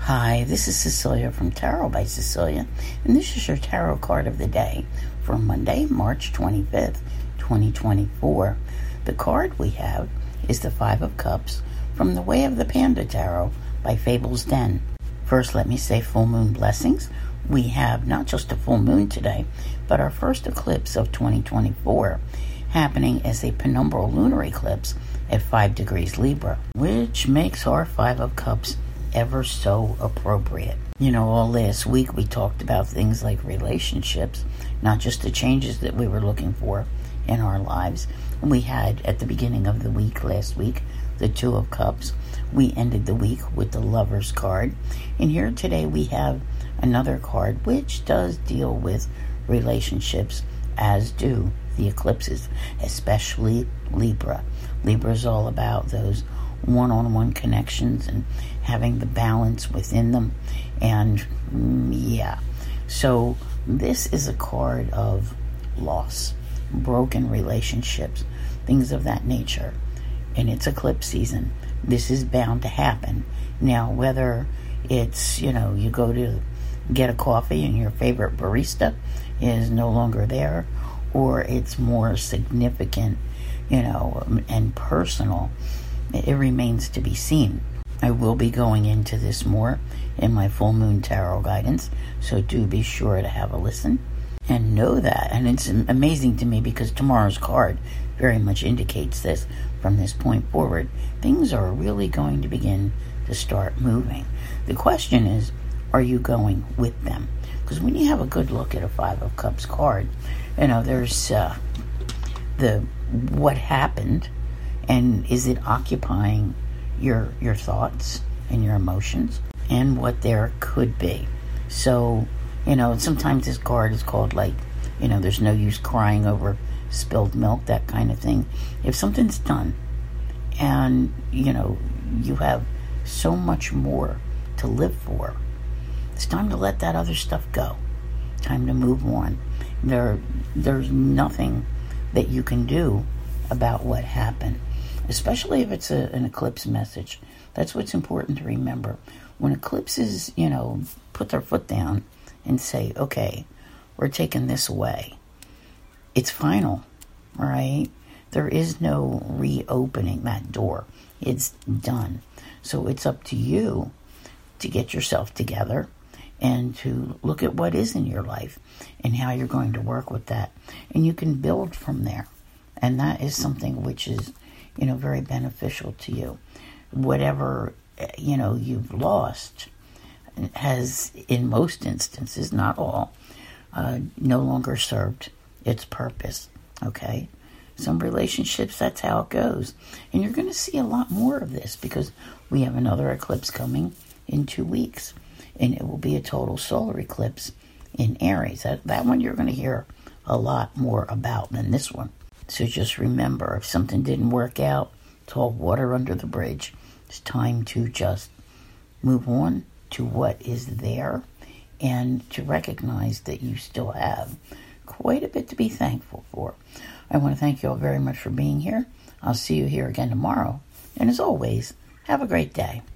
Hi, this is Cecilia from Tarot by Cecilia, and this is your tarot card of the day for Monday, March 25th, 2024. The card we have is the Five of Cups from the Way of the Panda Tarot by Fable's Den. First, let me say full moon blessings. We have not just a full moon today, but our first eclipse of 2024 happening as a penumbral lunar eclipse at 5 degrees Libra, which makes our Five of Cups ever so appropriate. All last week we talked about things like relationships, not just the changes that we were looking for in our lives. And we had at the beginning of the week last week the Two of Cups. We ended the week with the Lover's card. And here today we have another card which does deal with relationships, as do the eclipses, especially Libra. Libra is all about those one-on-one connections and having the balance within them. And so this is a card of loss, broken relationships, things of that nature. And it's eclipse season. This is bound to happen. Now, whether it's, you go to get a coffee and your favorite barista is no longer there, or it's more significant, and personal, it remains to be seen. I will be going into this more in my full moon tarot guidance, so do be sure to have a listen and know that. And it's amazing to me because tomorrow's card very much indicates this. From this point forward, things are really going to begin to start moving. The question is, are you going with them? Because when you have a good look at a Five of Cups card, there's the what happened, and is it occupying your thoughts and your emotions, and what there could be. So, sometimes this card is called there's no use crying over spilled milk, that kind of thing. If something's done and, you have so much more to live for, it's time to let that other stuff go. Time to move on. There's nothing that you can do about what happened, especially if it's an eclipse message. That's what's important to remember. When eclipses, put their foot down and say, okay, we're taking this away, it's final, all right? There is no reopening that door. It's done. So it's up to you to get yourself together and to look at what is in your life and how you're going to work with that. And you can build from there. And that is something which is, very beneficial to you. Whatever, you've lost has, in most instances, not all, no longer served its purpose, okay? Some relationships, that's how it goes. And you're going to see a lot more of this because we have another eclipse coming in 2 weeks. And it will be a total solar eclipse in Aries. That one you're going to hear a lot more about than this one. So just remember, if something didn't work out, it's all water under the bridge. It's time to just move on to what is there and to recognize that you still have quite a bit to be thankful for. I want to thank you all very much for being here. I'll see you here again tomorrow. And as always, have a great day.